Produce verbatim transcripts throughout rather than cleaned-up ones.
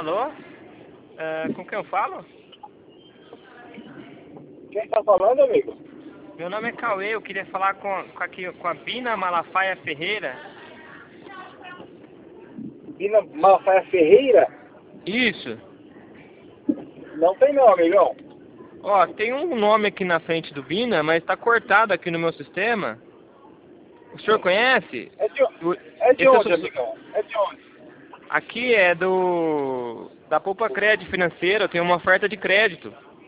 Alô? É, com quem eu falo? Quem está falando, amigo? Meu nome é Cauê, eu queria falar com, com, aqui, com a Bina Malafaia Ferreira. Bina Malafaia Ferreira? Isso. Não tem não, amigão. Ó, tem um nome aqui na frente do Bina, mas está cortado aqui no meu sistema. O senhor conhece? É de, O- é de esse onde, é o- amigão? É de onde? Aqui é do... da Poupa Crédito Financeira, eu tenho uma oferta de crédito.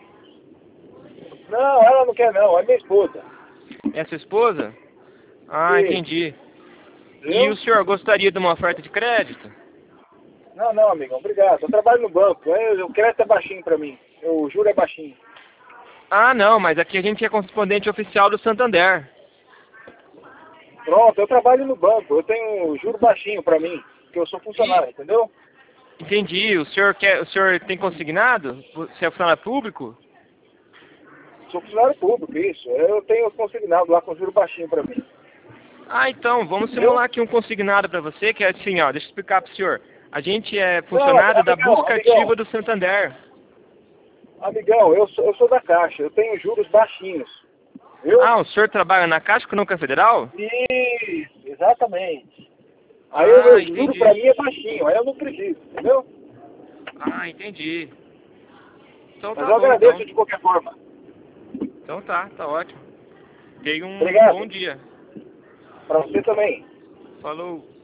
Não, ela não quer não, é minha esposa. É a sua esposa? Ah, Sim. entendi. E o Viu? senhor gostaria de uma oferta de crédito? Não, não, amigão, obrigado. Eu trabalho no banco, é, o crédito é baixinho pra mim. O juro é baixinho. Ah, não, mas aqui a gente é correspondente oficial do Santander. Pronto, eu trabalho no banco, eu tenho juro baixinho pra mim, porque eu sou funcionário, E, entendeu? entendi. O senhor quer, o senhor tem consignado? Você é funcionário público? Sou funcionário público, isso. Eu tenho consignado lá com juro baixinho pra mim. Ah, então, vamos Entendeu? simular aqui um consignado para você, que é assim, ó, deixa eu explicar para o senhor. A gente é Não, funcionário da amigão, busca amigão, ativa do Santander. amigão, eu sou, eu sou da Caixa, eu tenho juros baixinhos. Viu? Ah, o senhor trabalha na Caixa Econômica Federal? Isso, exatamente. Aí o Ah, meu juro entendi. pra mim é baixinho, aí eu não preciso, entendeu? Ah, entendi. Então Mas tá eu bom, agradeço então. de qualquer forma. Então tá, tá ótimo. Tenha um Obrigado. bom dia. Pra você também. Falou.